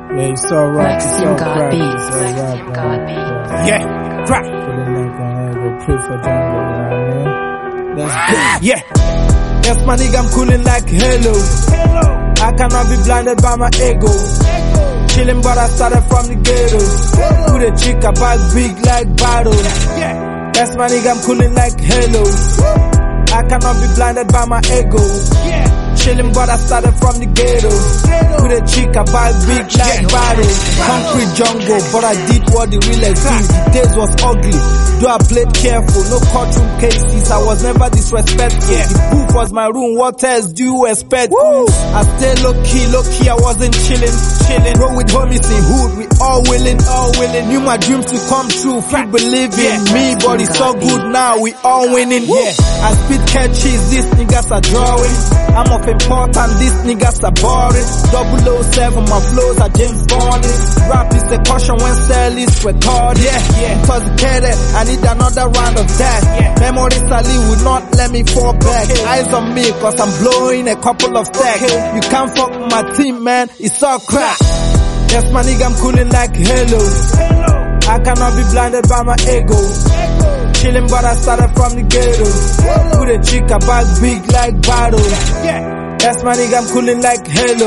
Yeah, it's all right. It's all God right. beats. It's all right, God man. beats. Yeah, crack. Feeling like I go pray for Django, you know what I mean? Let's go. Yeah. Yes, my nigga, I'm cooling like hello. I cannot be blinded by my ego. Chilling, but I started from the ghetto. With a chick, I bag big like bottle. Yes, my nigga, I'm cooling like hello. I cannot be blinded by my ego. Chilling, but I started from the ghetto. With a chick, I buy big like bottle. Concrete jungle, but I did what the realest do. The days was ugly, though I played careful. No courtroom cases, I was never disrespectful. The booth was my room, what else do you expect? I stay low key, I wasn't chilling. Roll with homies in hood, we all willing. Knew my dreams to come true, few believe in me, but it's so good now, we all winning. I spit catches, these niggas are drawing. I'm of important, these niggas are boring. 007, my flows are James Bond. Rap is a caution when cell is recorded. Intoxicated, I need another round of that. Memories Ali will not let me fall back. Eyes on me, cause I'm blowing a couple of stacks. You can't fuck with my team, man, it's all crap. Yes, my nigga, I'm cooling like hello. I cannot be blinded by my ego. Chilling, but I started from the ghetto. With a chick, I bag big like bottle. Yes, my nigga, I'm cooling like hello.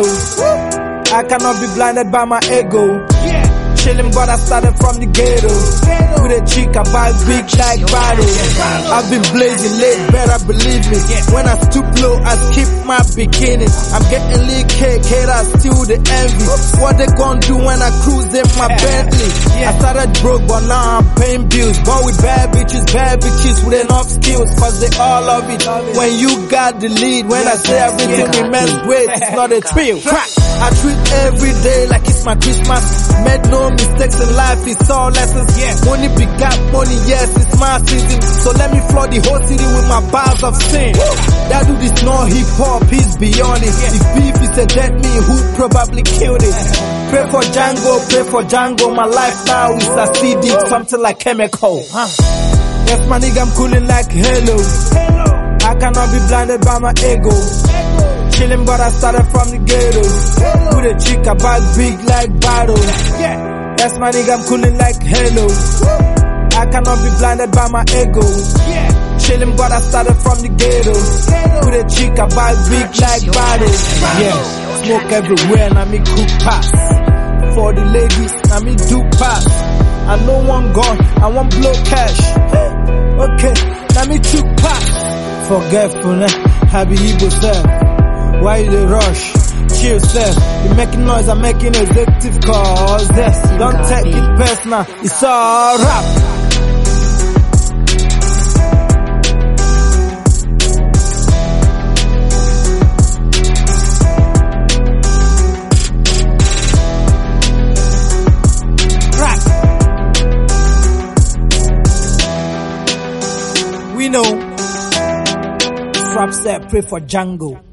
I cannot be blinded by my ego. Chilling, but I started from the ghetto. With a chick, I buy big like bottle. I've been blazing late, better believe me. When I stoop low, I skip my bikini. I'm getting lit cake, haters still the envy. What they gon' do when I cruise in my Bentley? I started broke, but now I'm paying bills. Go with bad bitches with enough skills, cause they all love it. When you got the lead, when I say everything remains great, it's not a thrill. I treat every day like it's my Christmas. Made no mistakes in life, it's all lessons. Money big got money, yes, it's my season. So let me flood the whole city with my bars of sin. That dude is no hip hop, he's beyond it. If beef is a dead me, who probably killed it? Pray for Django, my life now is a CD, something like chemical. Yes, my nigga, I'm cooling like hello. I cannot be blinded by my ego. Chilling, but I started from the ghetto. With a chick, I bag big like bottle. Yes, my nigga, I'm cooling like hello. I cannot be blinded by my ego. Chilling, but I started from the ghetto. With a chick, I bag big like bottle. Smoke everywhere, now me cook pass. For the ladies, now me do pass. I know one gun, I want blow cash. Okay, now me two pass. Forgetfulness, happy Igbo self. Why you dey rush? Chill self. You making noise, I'm making executive calls. Yes, don't take it personal, it's all rap. We know. Rap said, pray for Django.